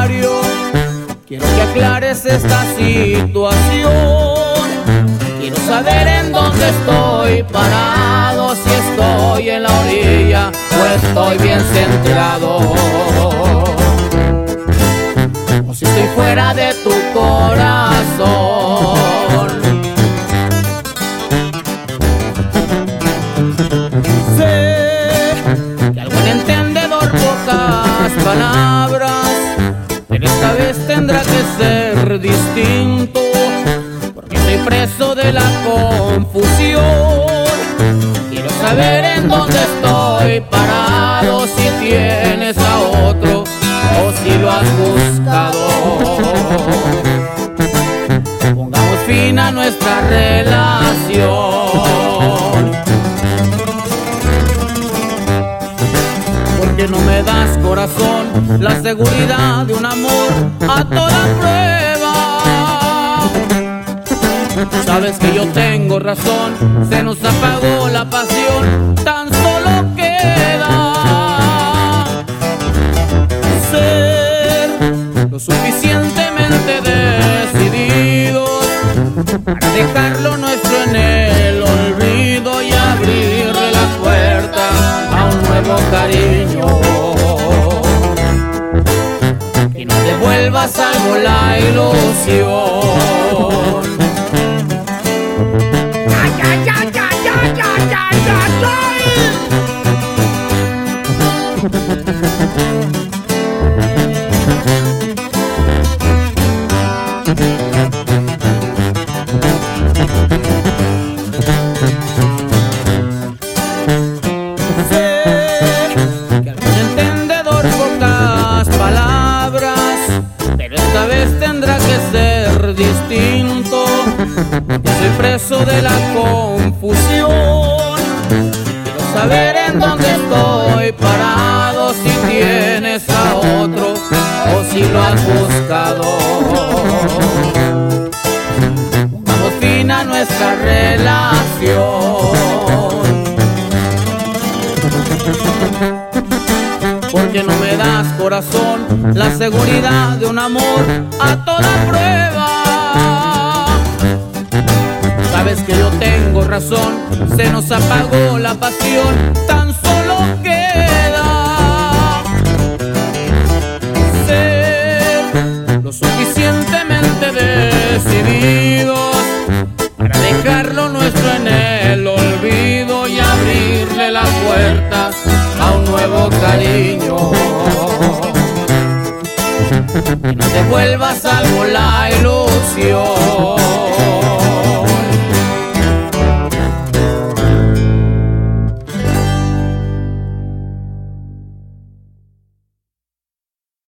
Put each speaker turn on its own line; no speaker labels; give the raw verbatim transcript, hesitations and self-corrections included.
diario. Quiero que aclares esta situación. Quiero saber en dónde estoy parado, si estoy en la orilla o estoy bien centrado, o si estoy fuera de tu corazón. Sé que algún entendedor pocas palabras, pero esta vez tendrá que ser distinto, porque estoy preso de la confusión. Quiero saber en dónde estoy parado, si tienes a otro o si lo has buscado. Pongamos fin a nuestra relación, porque no me das, corazón, la seguridad de un amor a toda prueba. Sabes que yo tengo razón, se nos apagó la pasión, tan solo queda ser lo suficientemente decididos para dejarlo nuestro en el olvido y abrirle la puerta a un nuevo cariño. Que nos devuelva a salvo la ilusión. Distinto, soy preso de la confusión. Quiero saber en dónde estoy parado, si tienes a otro o si lo has buscado. Pongamos fin a nuestra relación, porque no me das, corazón, la seguridad de un amor a toda prueba. Sabes que yo tengo razón, se nos apagó la pasión, tan solo queda ser lo suficientemente decididos para dejarlo nuestro en el olvido y abrirle la puerta a un nuevo cariño. Que nos devuelva a salvo la ilusión.